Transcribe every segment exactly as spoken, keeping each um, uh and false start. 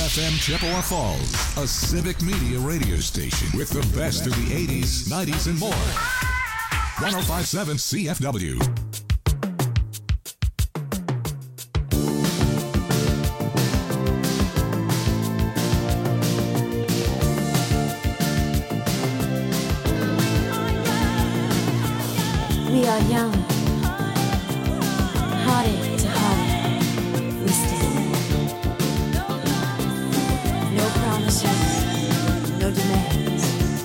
F M Chippewa Falls, a civic media radio station with the best of the eighties, nineties, and more. one oh five point seven C F W. We are young, heartache to heartache, we stand. No promises, no demands.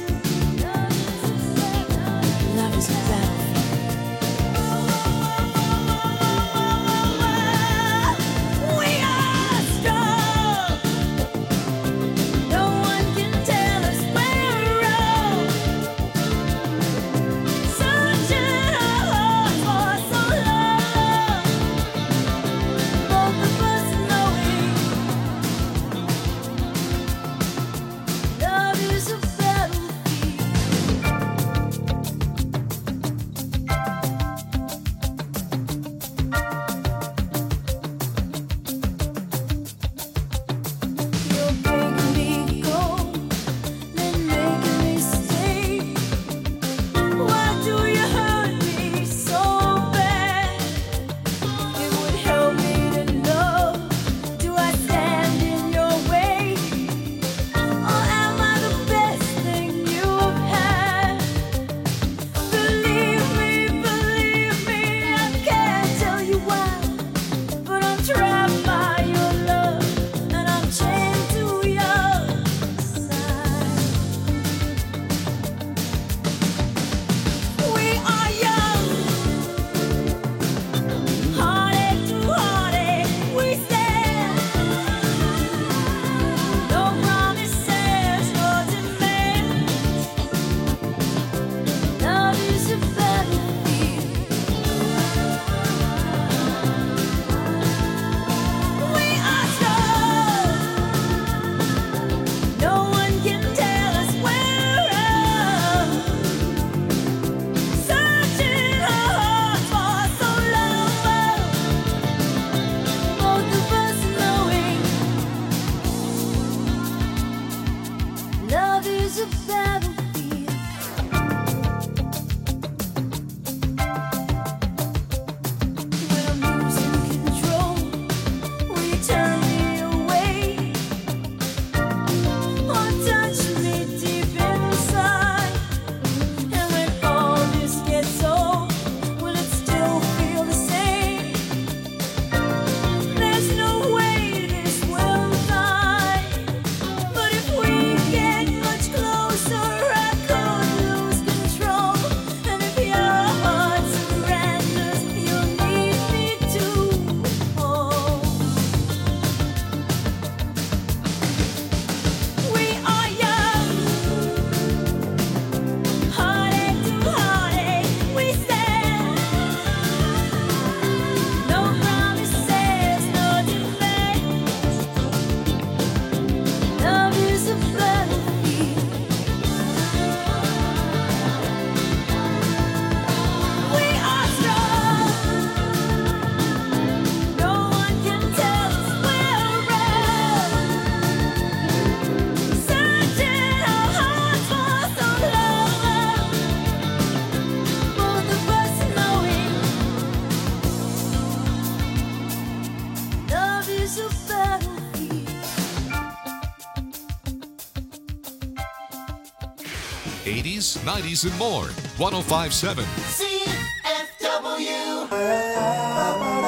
Love is a battlefield. We are strong. No one can tell us we're wrong. Searching our hearts for so long. Both of us knowing love is a battlefield. You're breaking me cold, then making me stay. Why do you hurt me so bad? It would help me to know. Do I stand in your way, or am I the best thing you've had? Believe me, believe me, I can't tell you why, but I'm trapped by your love, and I'm chained to your side. We are young, heartache to heartache, we stand. No promises, no demands. Love is a battlefield. We are strong. No one can tell us we're wrong. Searching our hearts for so long. Both of us knowing love is a battlefield. When I'm losing control, will you turn me away, or touch me deep inside? And when all this gets old, will it still feel the same? There's no way this will die, but if we get much closer, I could lose control. And if your heart surrenders, you'll need me to hold. We are young, heartache to heartache, we stand. No promises, no demands. Love is a battlefield. We are strong. No one can tell us we're wrong. Searching our hearts for so long. Both of us knowing love is a battlefield. eighties, nineties, and more. one oh five point seven. C F W.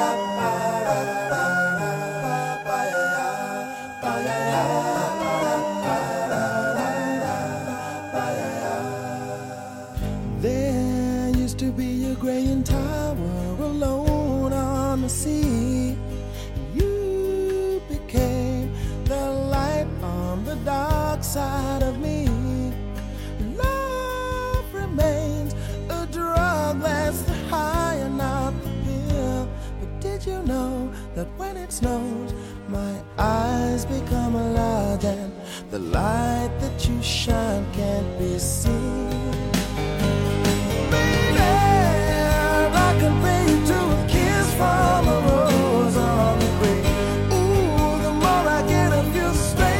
There used to be a graying tower alone on the sea. You became the light on the dark side of me. Love remains a drug that's the high and not the pill. But did you know that when it snows, my eyes become large and the light that you shine can't be seen? I compare you to a kiss from a rose on the grave. Ooh, the more I get of you, stay.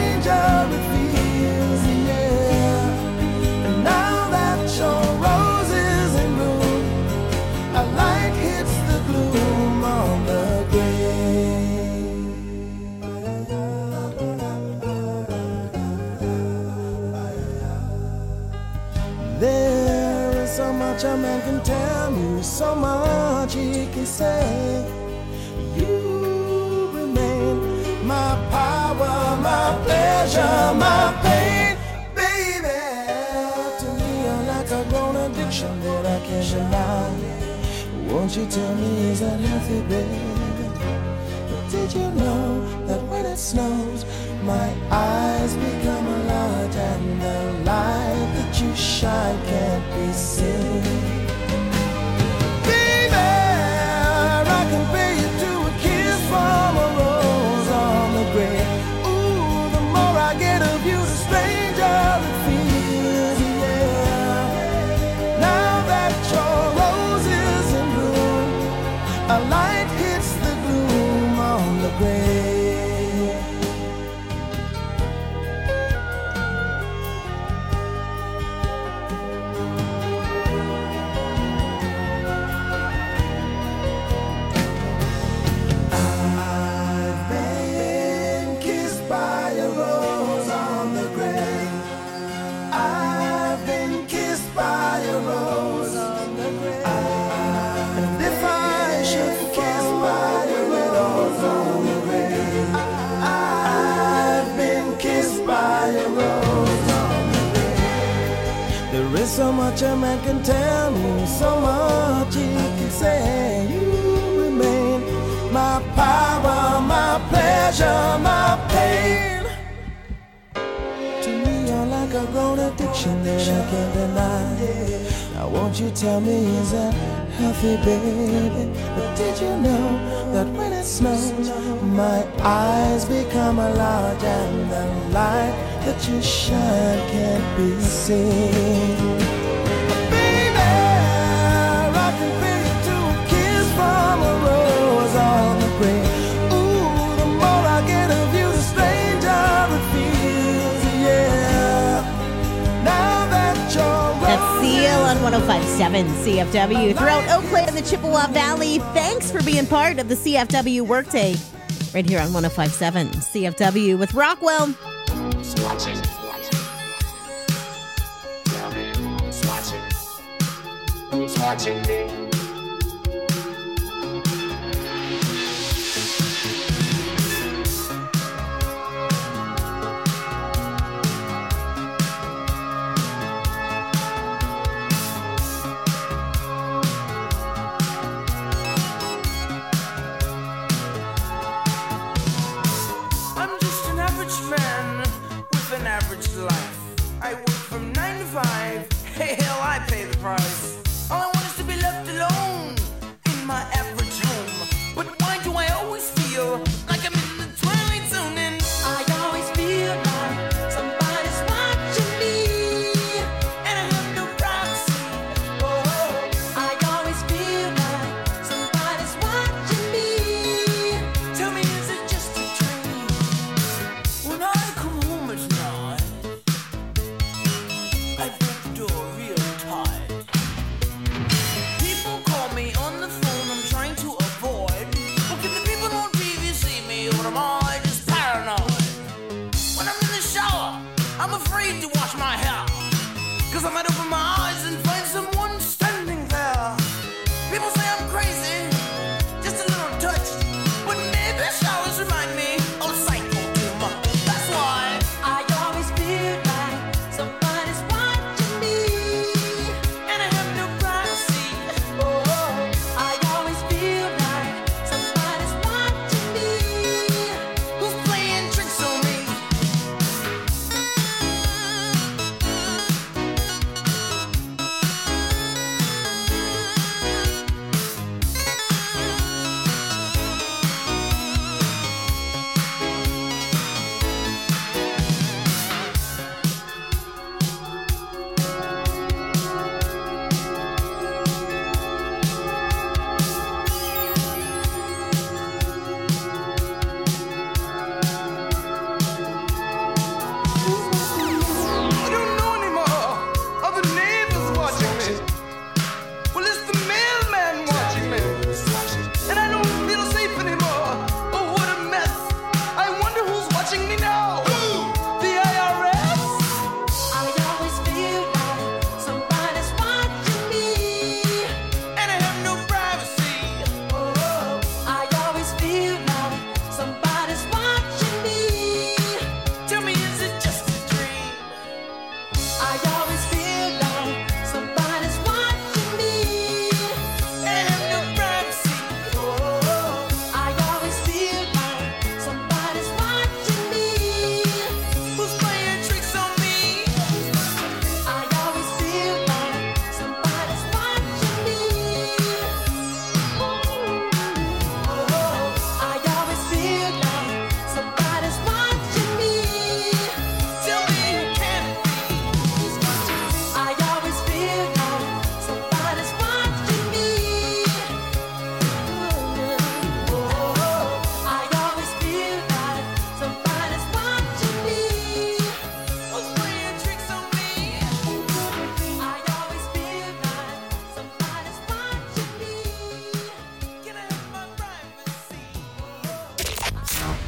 so much a man can tell me, so much he can say. You remain my power, my pleasure, my pain, baby. To me, you're like a grown addiction that I can't deny. Won't you tell me, is that healthy, baby? But did you know that when it snows, my eyes become large and the light that you shine can't be seen? Baby, I can pay you to a kiss from a rose on the grave. Ooh, the more I get of you, the stranger it feels, yeah. Now that your rose is in bloom, a light hits the gloom on the grave. So much a man can tell me, so much he can say. You remain my power, my pleasure, my pain. To me, you're like a grown addiction that I can't deny. Now won't you tell me, is that healthy, baby? But did you know that when it snows, my eyes become large and the light that you shine can't be seen? On one oh five point seven C F W throughout Eau Claire and the Chippewa Valley. Thanks for being part of the C F W Workday right here on one oh five point seven C F W with Rockwell. Who's watching? Tell me who's watching? Who's watching me?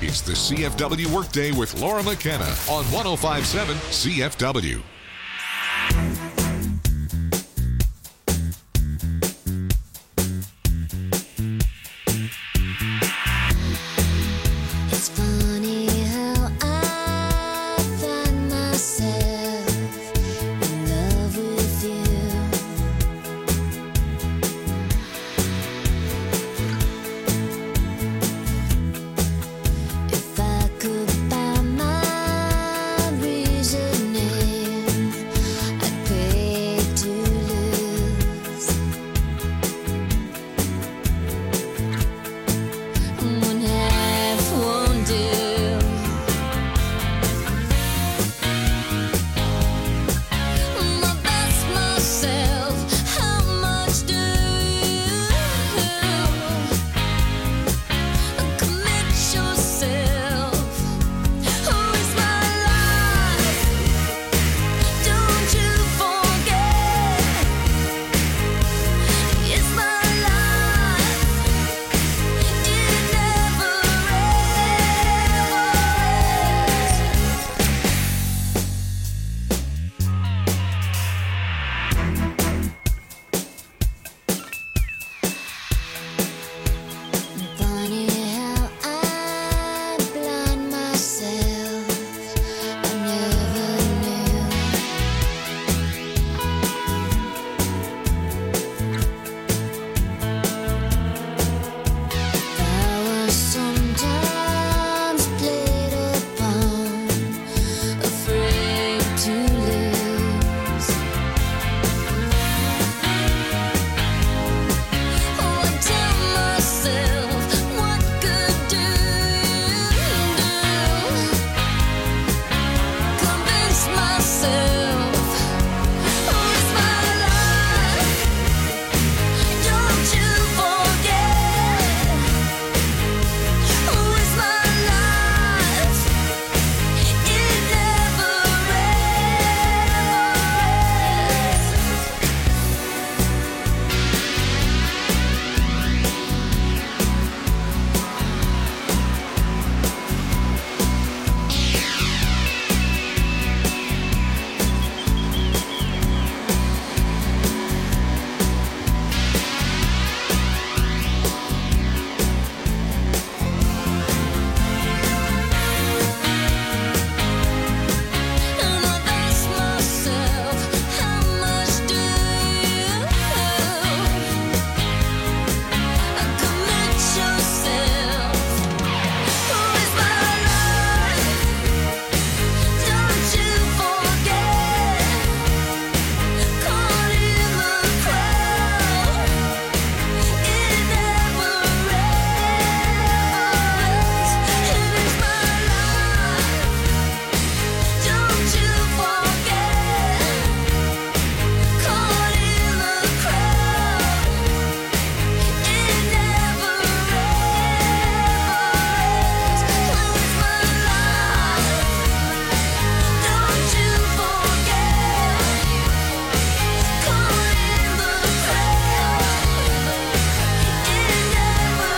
It's the C F W Workday with Laura McKenna on one oh five point seven C F W. It's funny how I find myself in love with you. If I could buy my reasoning, I'd pay to lose. One half won't do. My best myself, how much do you commit yourself? Who is my life? Don't you forget, it's my life. It never Funny how I blind myself. I never knew. I was sometimes played upon, afraid to lose. Oh, I tell myself, what good do you do? Convince myself, who is my life? Don't you forget, who is my life? It never And I ask myself, how much do you commit yourself? Who is my life? Don't you forget, caught in the crowd. It never ends. It is my life. Don't you forget, caught in the crowd. It never ends. Who is my life? Don't you forget, caught in the crowd. It never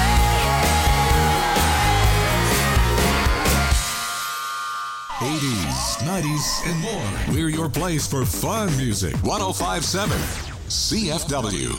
eighties, nineties, and more. We're your place for fun music. one oh five point seven C F W.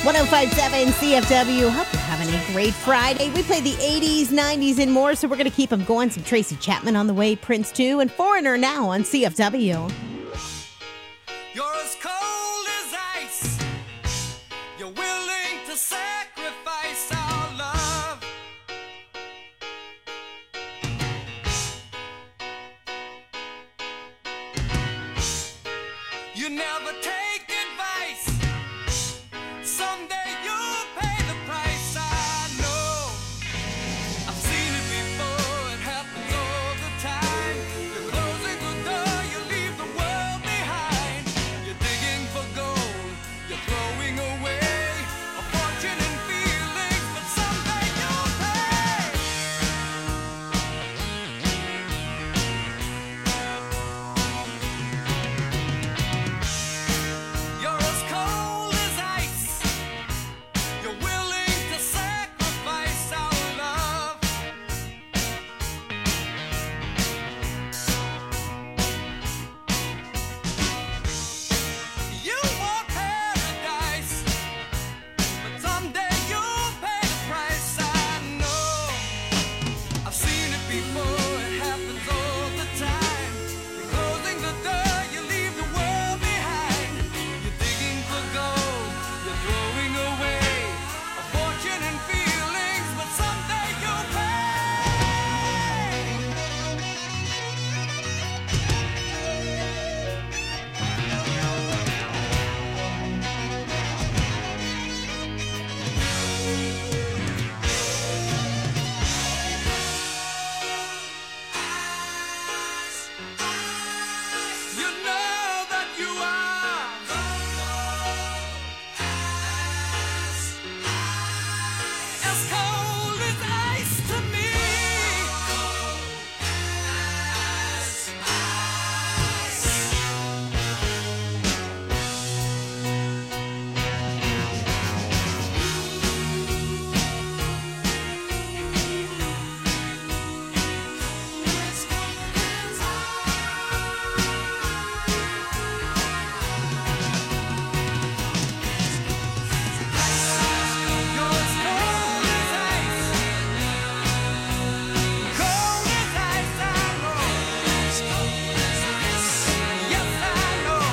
one oh five point seven C F W. Hope you're having a great Friday. We play the eighties, nineties, and more, so we're going to keep them going. Some Tracy Chapman on the way, Prince too, and Foreigner now on C F W. You're as cold as ice. You're willing to sacrifice our love. You never take advice. Someday you'll pay the price. I know. I've seen it before. It happens all the time. You're closing the door. You leave the world behind. You're digging for gold. You're throwing away a fortune and feelings, but someday you'll pay. You're as cold as ice. You're willing to sacrifice our love. You want paradise, but someday you'll pay the price. I know. I've seen it before. It happens all the time. You're closing the door. You leave the world behind. You're digging for gold. You're throwing away a fortune and feelings, but someday you'll pay. You know that you are as cold as ice to me. You're as cold as ice, cold as ice. I know. Yes, I know.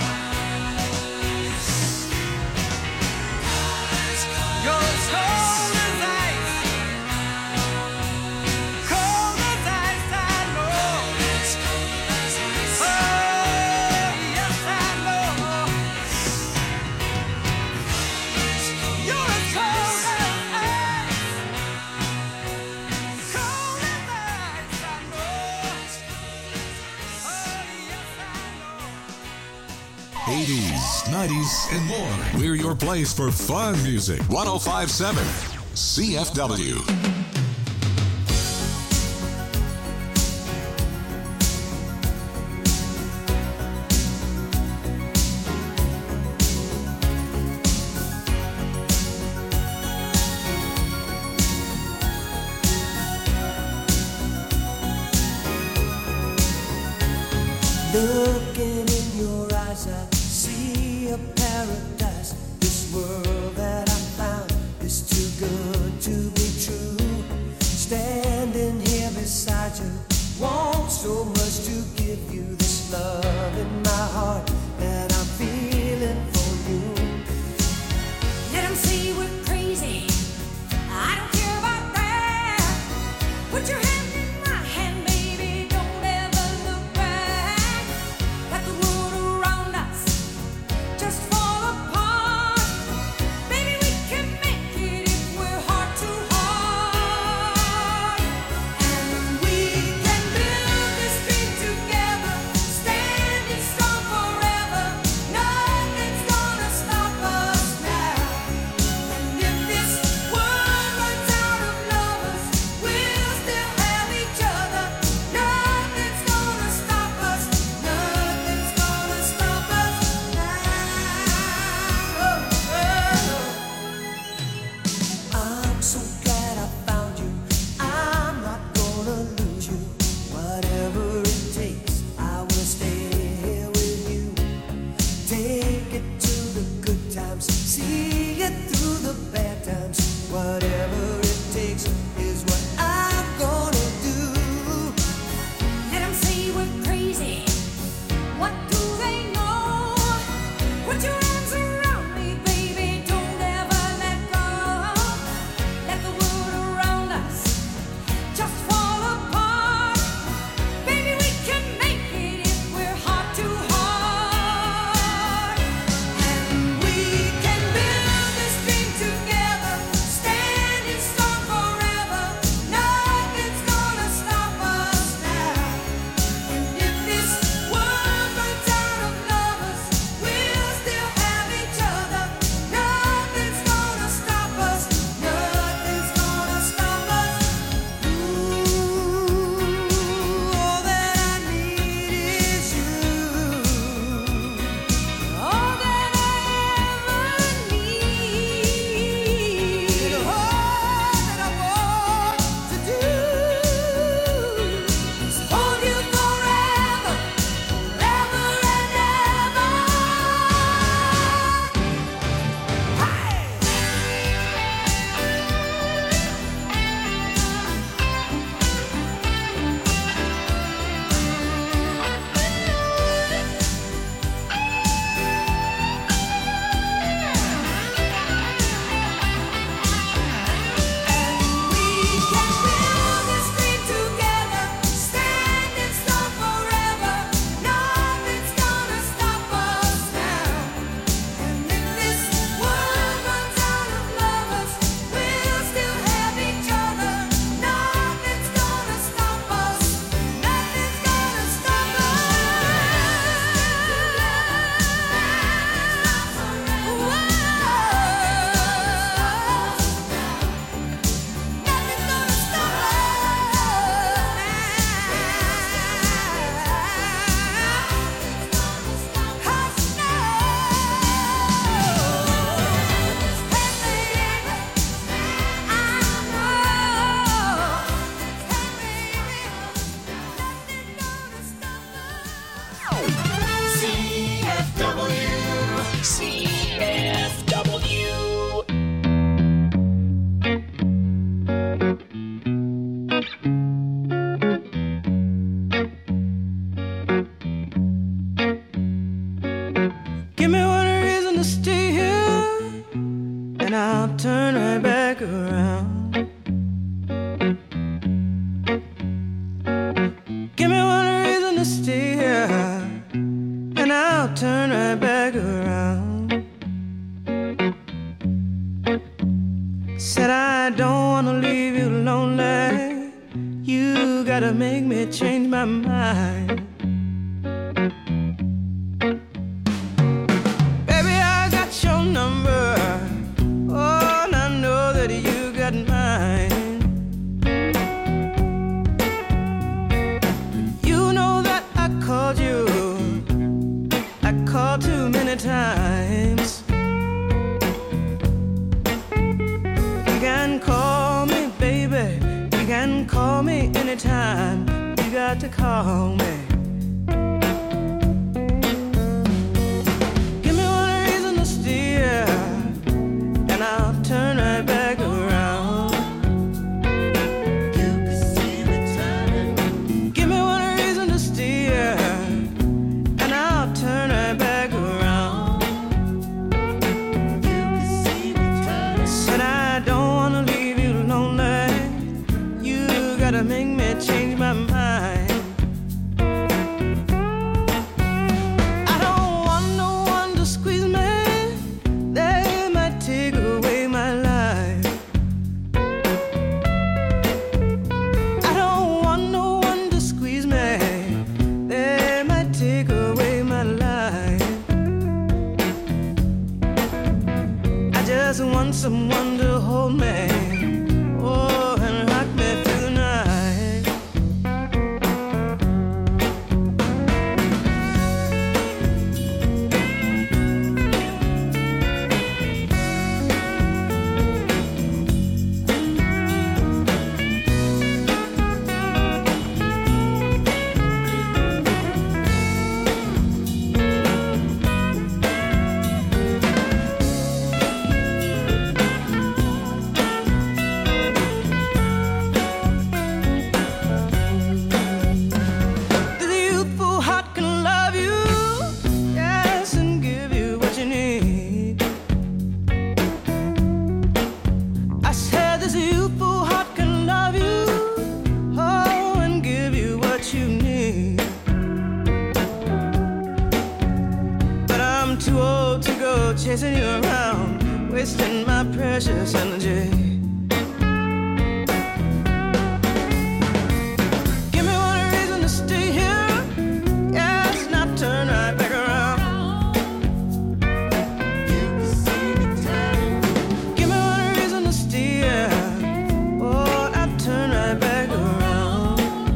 You're as cold as ice, cold as ice. I know. Oh, yes, I know. You're as cold as ice, cold as ice. I know. Oh, yes, I know. eighties, nineties, and more. We're your place for fun music. one oh five point seven C F W. Looking in your eyes, I see a paradise. This world that I found is too good to be true. Standing here beside you, want so much to give you this love in my heart that I'm feeling for you. Let 'em say we're crazy. I don't care about that. Put your hand in my hand, baby. Don't ever look back. Let the world around us just fall apart. Baby, we can make it if we're heart to heart. And we can build this dream together. Stand I'll turn right back around. Give me one reason to stay here, and I'll turn right back around. Said I don't wanna leave you lonely. You gotta make me change my mind. Baby, I got your number. Oh, and I know that you got mine. You know that I called you. I called too many times. You can call me, baby. You can call me anytime. You got to call me. Give me one reason to steer, and I'll turn right back around. You can see me turning. Give me one reason to steer, and I'll turn right back around. You can see me turning. Said I don't wanna leave you lonely. You gotta make me change my mind. I don't want no one to squeeze me. They might take away my life. I don't want no one to squeeze me. They might take away my life. I just want someone to hold me. Oh, and rock me through the night. The youthful heart can love you, yes, and give you what you need. I said this youthful heart can love you, oh, and give you what you need. But I'm too old to go chasing you around, wasting my precious energy. Give me one reason to stay here, yes, and I'll turn right back around. Give me one reason to stay here, oh, I'll turn right back around.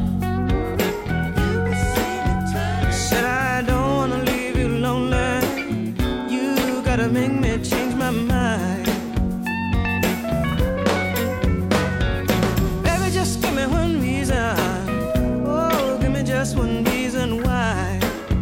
Said I don't wanna leave you lonely. You gotta make me change my mind. Baby, just give me one reason. Oh, give me just one reason why.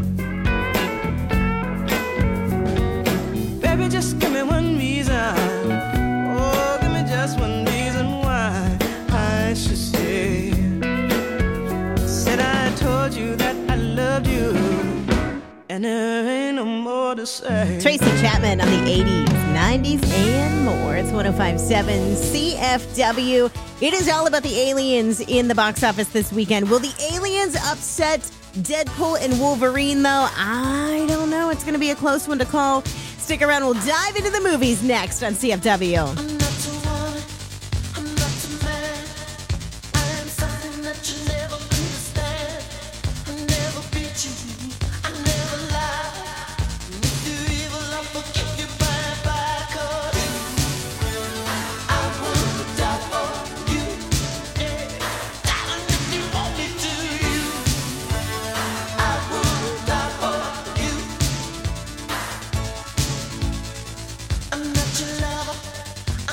Baby, just give me one reason. Oh, give me just one reason why I should stay. Said I told you that I loved you, and there ain't no more to say. Tracy Chapman on the eighties, nineties, and more. It's one oh five point seven C F W. It is all about the aliens in the box office this weekend. Will the aliens upset Deadpool and Wolverine, though? I don't know. It's going to be a close one to call. Stick around. We'll dive into the movies next on C F W. I'm not a woman, I'm not a man. I am something that you never understand. I never beat you, I never lie. If you evil, I'll forgive you by by cause I would die for you. Yeah, darling, if you want me to, you, I would die for you. I'm not your lover,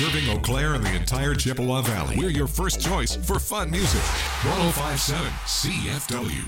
Serving Eau Claire and the entire Chippewa Valley. We're your first choice for fun music. one oh five point seven C F W.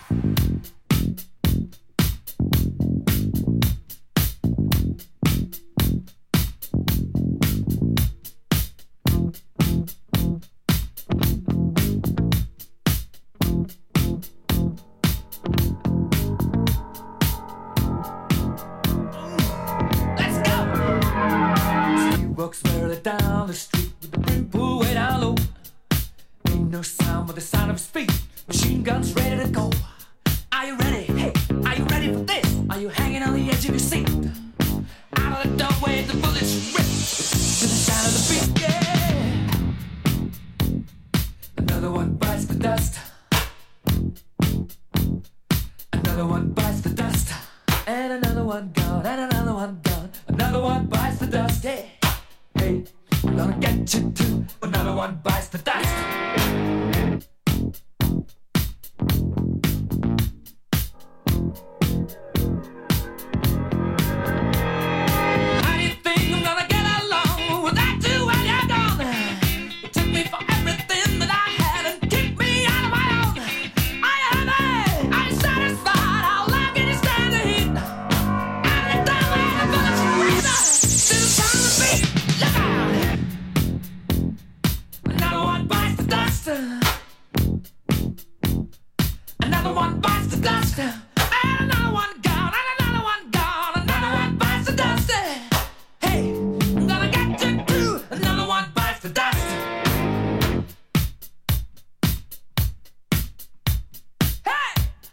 Let's go! She walks merrily down the street with the brim pulled way down low. Ain't no sound but the sound of his feet. Machine guns ready to go. Are you ready? Hey, are you ready for this? Are you hanging on the edge of your seat? Out of the doorway, the bullets rip to the sound of the beat. Yeah. Another one bites the dust. Another one bites the dust. And another one gone, and another one gone. Another one bites the dust. Hey, hey, I'm gonna get you too. Another one bites the dust. How do you think I'm gonna get along without you when you're gone? You took me for everything that I had and kicked me out of my own. Are you happy? Are you satisfied? How long can you stand the heat? Out of the doorway, the bullets rip to the sound of the beat. Look out! Another one bites the dust. Another one bites the dust. And another one gone, and another one gone. Another one bites the dust. Hey, I'm gonna get you too. Another one bites the dust. Hey!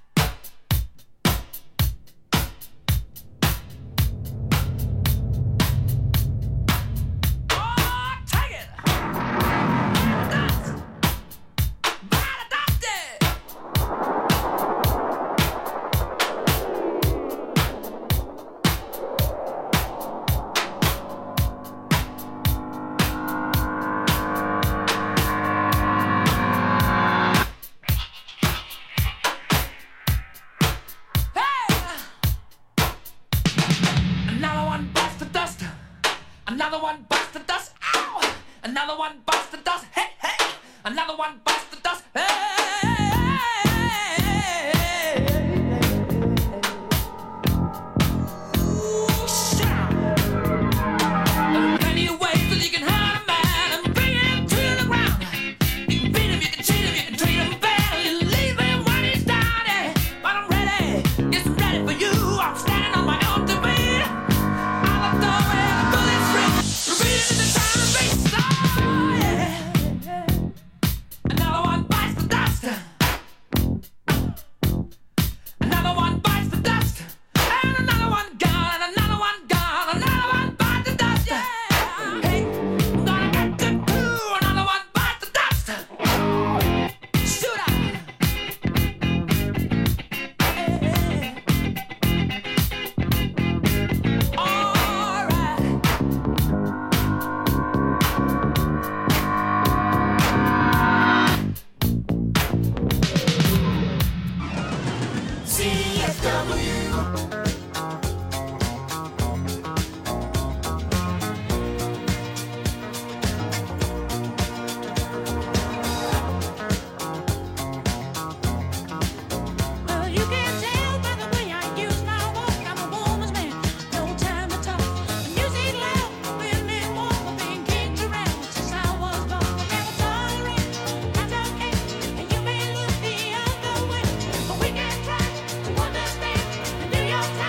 Oh, take it! Dust! By the dusty! Hey! Another one bites the dust. Another one bites the dust. Ow! Another one bites the dust. Hey, hey! Another one bites the dust. Hey! Ooh, shout! There are plenty of ways that you can hurt a man and bring him to the ground. You can beat him, you can cheat him, you can treat him bad, you leave him when he's down. Yeah. But I'm ready, yes, I'm ready for you. I'm standing on my own two feet. Out the doorway, the bullets rip, repeating in the sound of beats. Oh, yeah. Another one bites the dust. Another one bites the dust. And another one gone, and another one gone. Another one bites the dust. Yeah. Hey, I'm gonna get you too. Another one bites the dust. Shoot out. Hey. All right. C F W. Well, you can tell by the way I use my walk. I'm a woman's man, no time to talk. Music loud, women walk, I've been kicked around since I was born. I never tolerate, that's okay. And you may look the other way, but we can try to understand and do your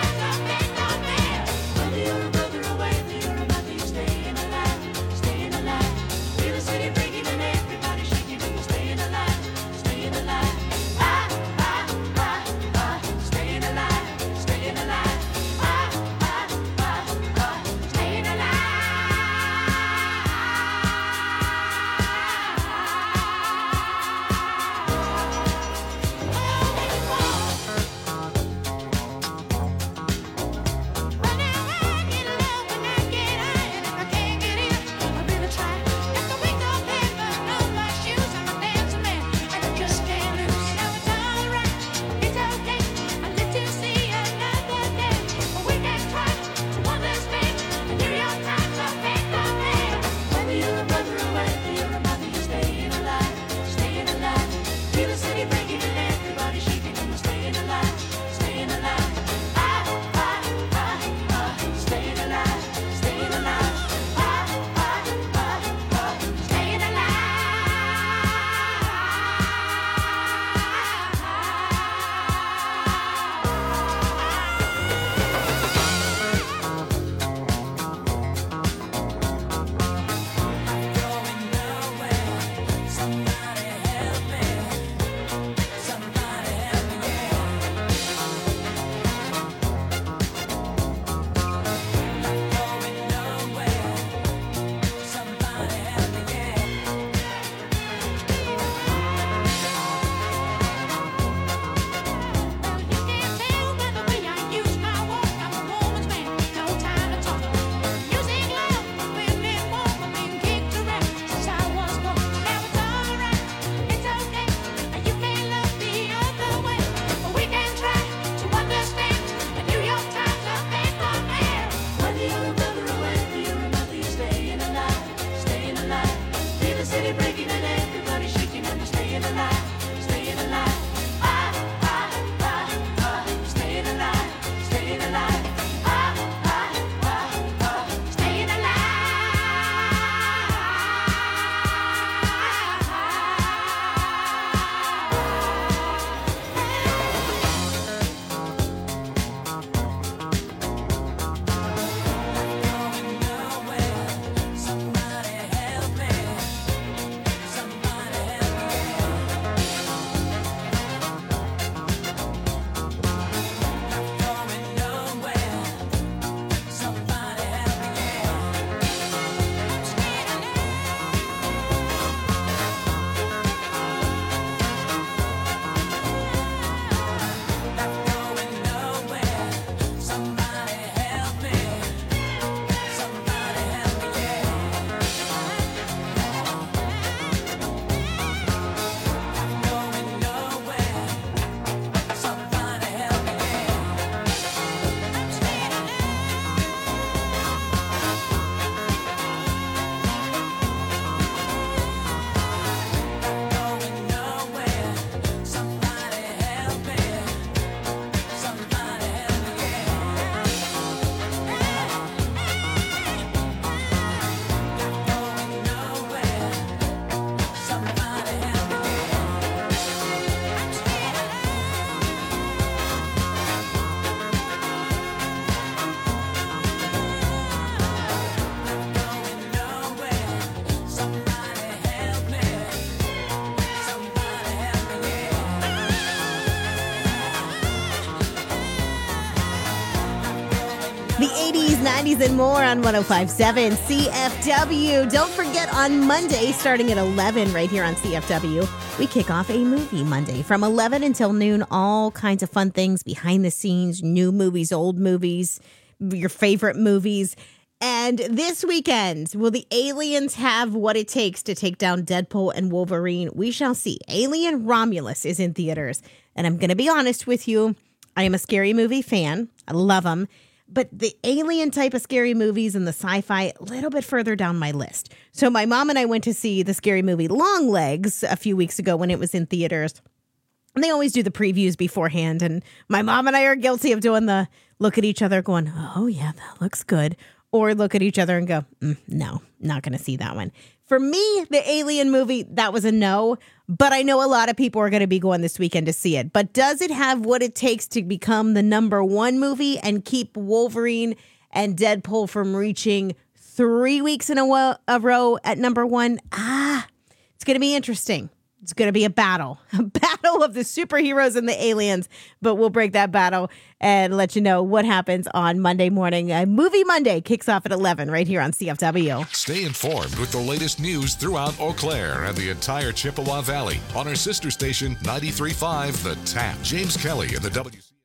The eighties, nineties, and more on one oh five point seven C F W. Don't forget, on Monday, starting at eleven right here on C F W, we kick off a movie Monday from eleven until noon. All kinds of fun things behind the scenes, new movies, old movies, your favorite movies. And this weekend, will the aliens have what it takes to take down Deadpool and Wolverine? We shall see. Alien Romulus is in theaters. And I'm going to be honest with you, I am a scary movie fan. I love them. But the alien type of scary movies and the sci-fi, a little bit further down my list. So my mom and I went to see the scary movie Long Legs a few weeks ago when it was in theaters. And they always do the previews beforehand. And my mom and I are guilty of doing the look at each other going, oh, yeah, that looks good. Or look at each other and go, mm, no, not going to see that one. For me, the Alien movie, that was a no. But I know a lot of people are going to be going this weekend to see it. But does it have what it takes to become the number one movie and keep Wolverine and Deadpool from reaching three weeks in a, wo- a row at number one? Ah, it's going to be interesting. It's going to be a battle, a battle of the superheroes and the aliens. But we'll break that battle and let you know what happens on Monday morning. Uh, Movie Monday kicks off at eleven right here on C F W. Stay informed with the latest news throughout Eau Claire and the entire Chippewa Valley on our sister station, ninety-three point five The Tap. James Kelly in the W C.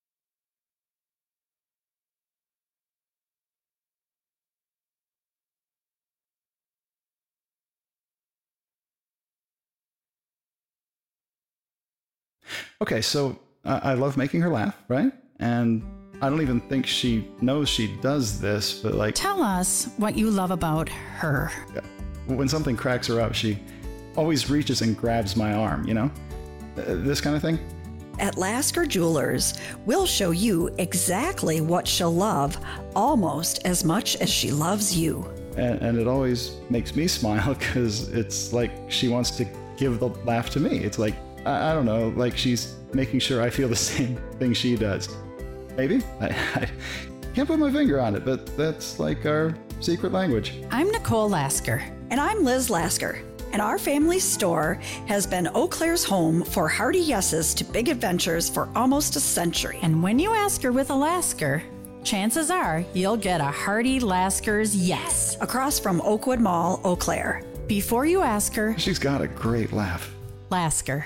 Okay, so uh, I love making her laugh, right? And I don't even think she knows she does this, but like... Tell us what you love about her. When something cracks her up, she always reaches and grabs my arm, you know? Uh, this kind of thing. At Lasker Jewelers, we'll show you exactly what she'll love almost as much as she loves you. And, and it always makes me smile because it's like she wants to give the laugh to me. It's like, I, I don't know, like she's making sure I feel the same thing she does. Maybe? I, I can't put my finger on it, but that's like our secret language. I'm Nicole Lasker. And I'm Liz Lasker. And our family store has been Eau Claire's home for hearty yeses to big adventures for almost a century. And when you ask her with a Lasker, chances are you'll get a hearty Lasker's yes. Across from Oakwood Mall, Eau Claire. Before you ask her, she's got a great laugh. Lasker.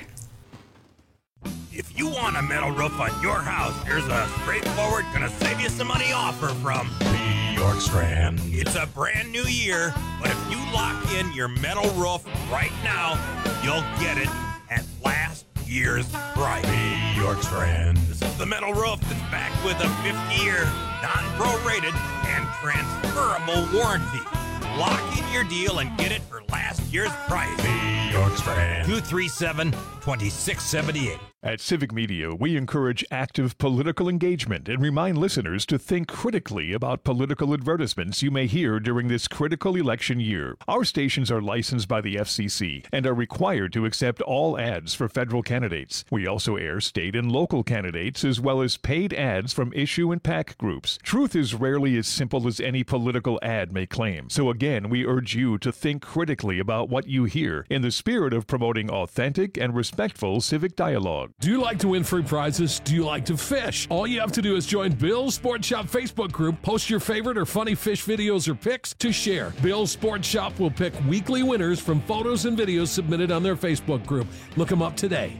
If you want a metal roof on your house, here's a straightforward, gonna save you some money offer from New York Strand. It's a brand new year, but if you lock in your metal roof right now, you'll get it at last year's price. New York Strand. This is the metal roof that's backed with a fifty-year, non-prorated, and transferable warranty. Lock in your deal and get it for last year's price. New York Strand. two three seven, two six seven eight. At Civic Media, we encourage active political engagement and remind listeners to think critically about political advertisements you may hear during this critical election year. Our stations are licensed by the F C C and are required to accept all ads for federal candidates. We also air state and local candidates as well as paid ads from issue and PAC groups. Truth is rarely as simple as any political ad may claim. So again, we urge you to think critically about what you hear in the spirit of promoting authentic and respectful civic dialogue. Do you like to win free prizes? Do you like to fish? All you have to do is join Bill's Sport Shop Facebook group, post your favorite or funny fish videos or pics to share. Bill's Sport Shop will pick weekly winners from photos and videos submitted on their Facebook group. Look them up today.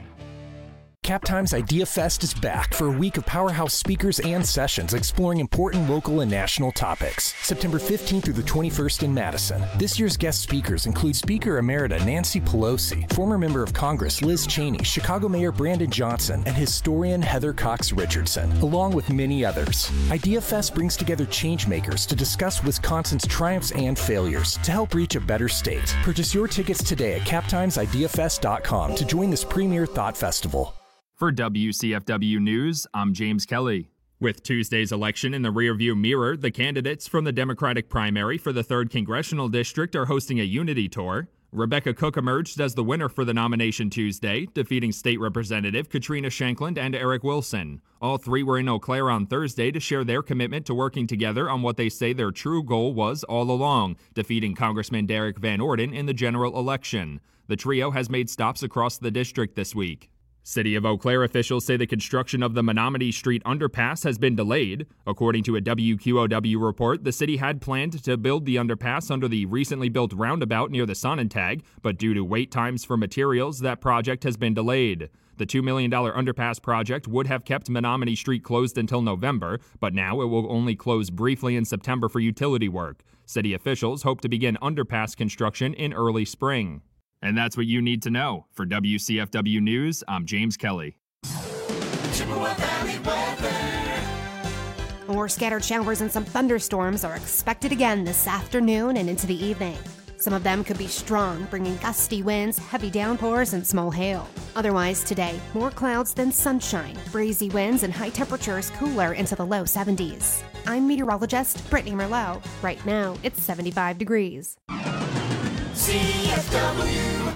CapTime's Idea Fest is back for a week of powerhouse speakers and sessions exploring important local and national topics. September fifteenth through the twenty-first in Madison. This year's guest speakers include Speaker Emerita Nancy Pelosi, former member of Congress Liz Cheney, Chicago Mayor Brandon Johnson, and historian Heather Cox Richardson, along with many others. Idea Fest brings together changemakers to discuss Wisconsin's triumphs and failures to help reach a better state. Purchase your tickets today at cap times idea fest dot com to join this premier thought festival. For W C F W News, I'm James Kelly. With Tuesday's election in the rearview mirror, the candidates from the Democratic primary for the third Congressional District are hosting a unity tour. Rebecca Cook emerged as the winner for the nomination Tuesday, defeating State Representative Katrina Shankland and Eric Wilson. All three were in Eau Claire on Thursday to share their commitment to working together on what they say their true goal was all along, defeating Congressman Derek Van Orden in the general election. The trio has made stops across the district this week. City of Eau Claire officials say the construction of the Menominee Street underpass has been delayed. According to a W Q O W report, the city had planned to build the underpass under the recently built roundabout near the Sonnentag, but due to wait times for materials, that project has been delayed. The two million dollars underpass project would have kept Menominee Street closed until November, but now it will only close briefly in September for utility work. City officials hope to begin underpass construction in early spring. And that's what you need to know. For W C F W News, I'm James Kelly. Chippewa Valley weather. More scattered showers and some thunderstorms are expected again this afternoon and into the evening. Some of them could be strong, bringing gusty winds, heavy downpours, and small hail. Otherwise today, more clouds than sunshine, breezy winds, and high temperatures cooler into the low seventies. I'm meteorologist Brittany Merlot. Right now, it's seventy-five degrees. C F W.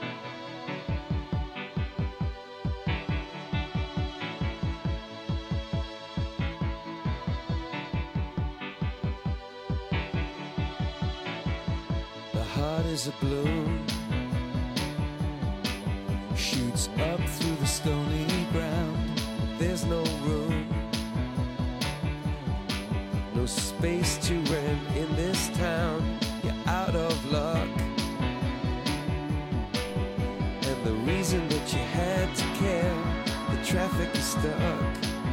The heart is a balloon, shoots up through the stony ground. There's no room, no space to rent in this town. You're out of luck, and the reason that you had to care, the traffic is stuck,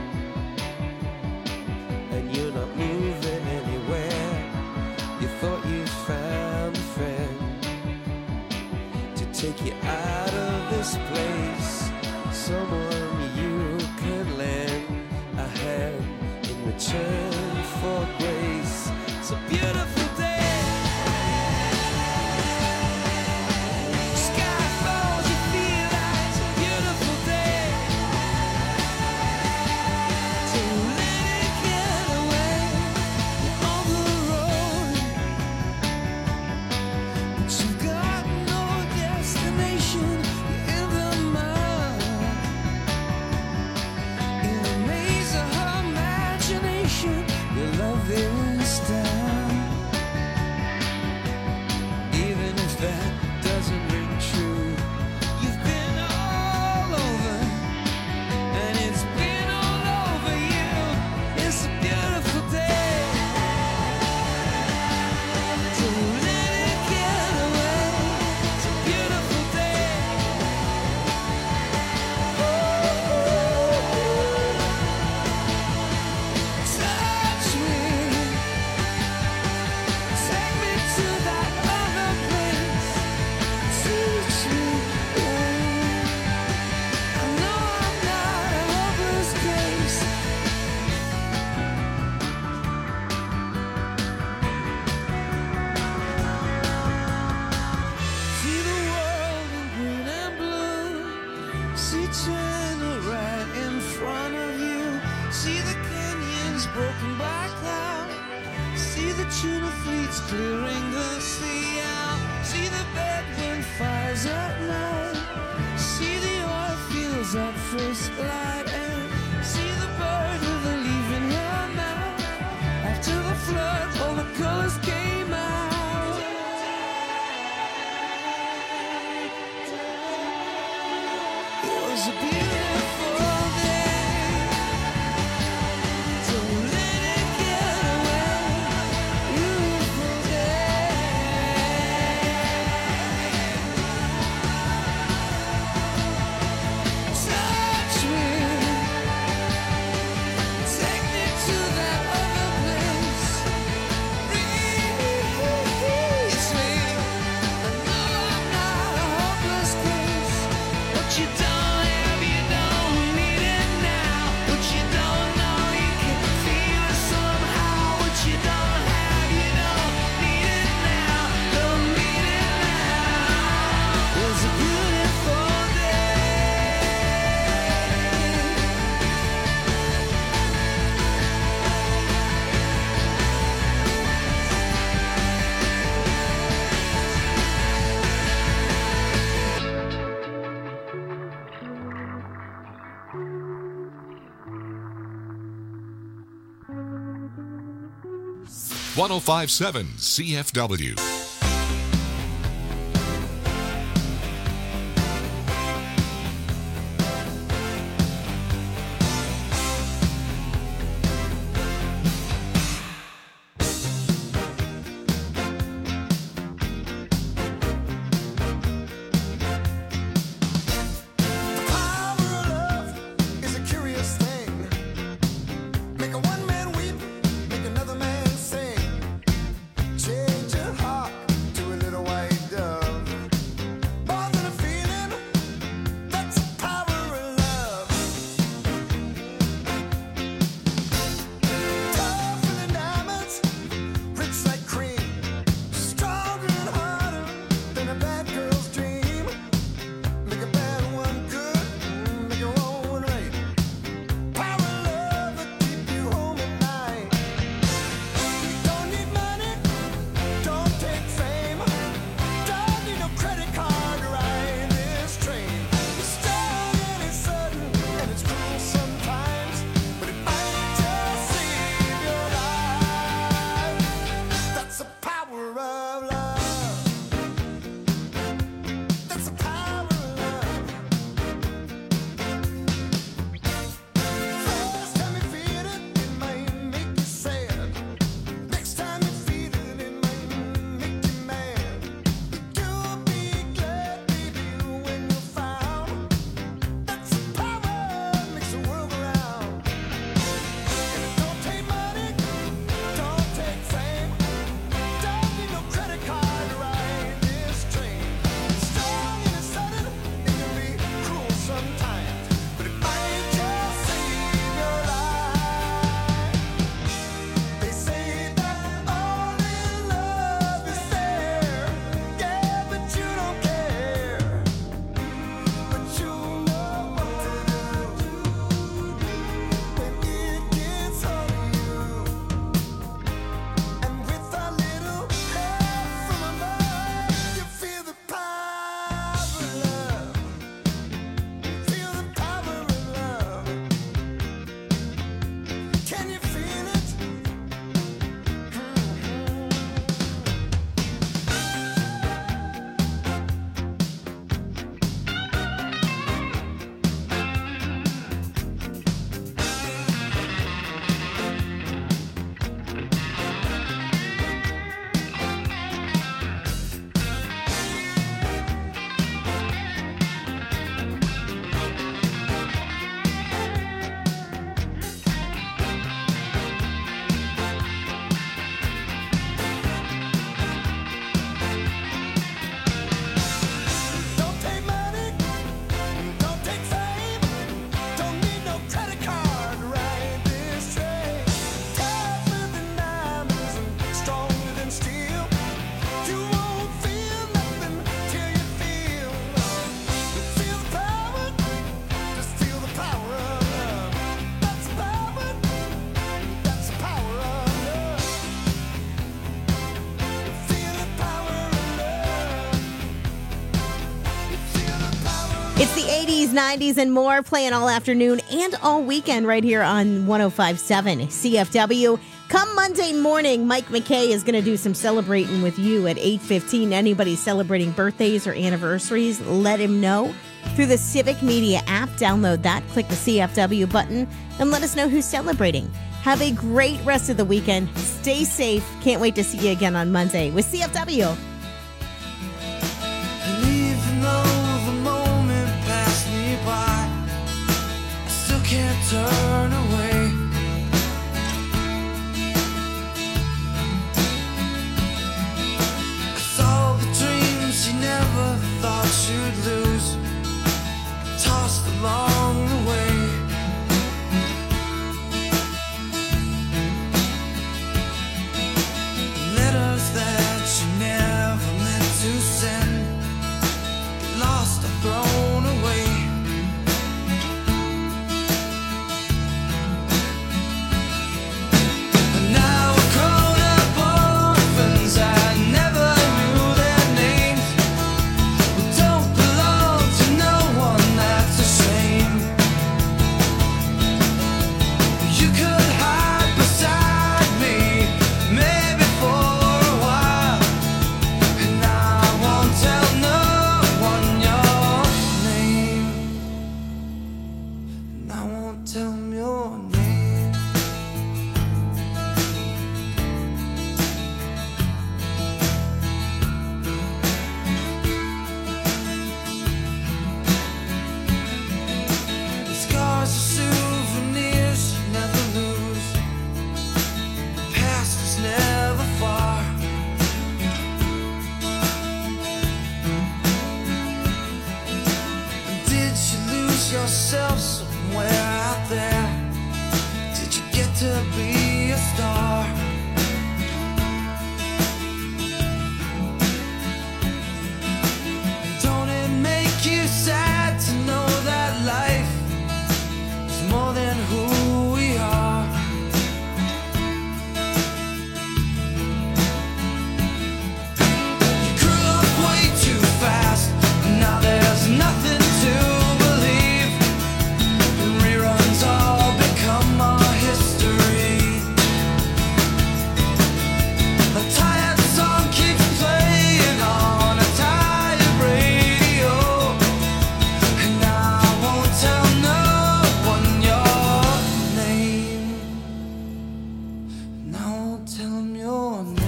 and you're not moving anywhere. You thought you found a friend to take you out of this place, someone you can lend a hand in return for grace. It's a beautiful day. one oh five point seven C F W. eighties, nineties, and more playing all afternoon and all weekend right here on one oh five point seven C F W. Come Monday morning, Mike McKay is going to do some celebrating with you at eight fifteen. Anybody celebrating birthdays or anniversaries, let him know through the Civic Media app. Download that, click the C F W button, and let us know who's celebrating. Have a great rest of the weekend. Stay safe. Can't wait to see you again on Monday with C F W. And even though the moment passed me by, I still can't turn away. 'Cause all the dreams you never thought you'd lose, tossed along the way. Letters that you never meant to send, lost or thrown away. And now we're grown up orphans, I never knew their names. We don't belong to no one, that's a shame. You could hide beside me, maybe for a while, and I won't tell no one your name. And I won't tell them your name. The scars are souvenirs you never lose. The past is never far. Did you lose yourself somewhere out there? Did you get to be a star? Don't it make you sad to know that life is more than who we are? You grew up way too fast, now there's nothing to believe. Reruns all become our history. A tired song keeps playing on a tired radio, and I won't tell no one your name. And I won't tell them your name.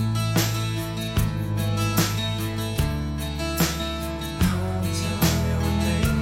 I won't tell them your name.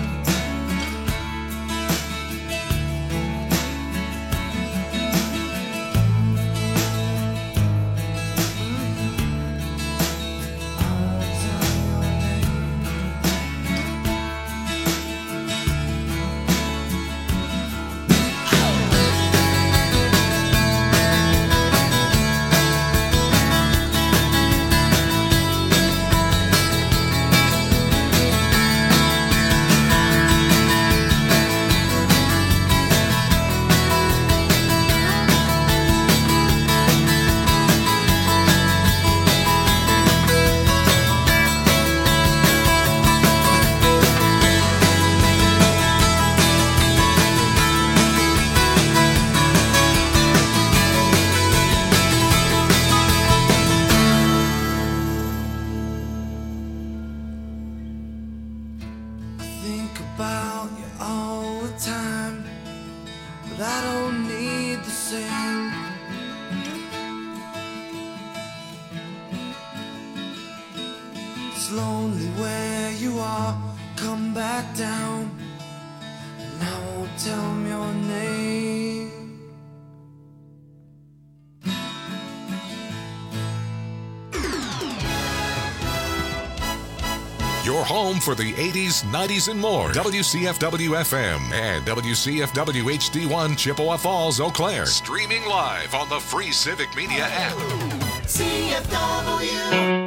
Think about you all the time, but I don't need the same. It's lonely where you are, come back down, and I won't tell them your name. Your home for the eighties, nineties, and more. W C F W F M and W C F W H D one Chippewa Falls, Eau Claire. Streaming live on the free Civic Media app. C F W.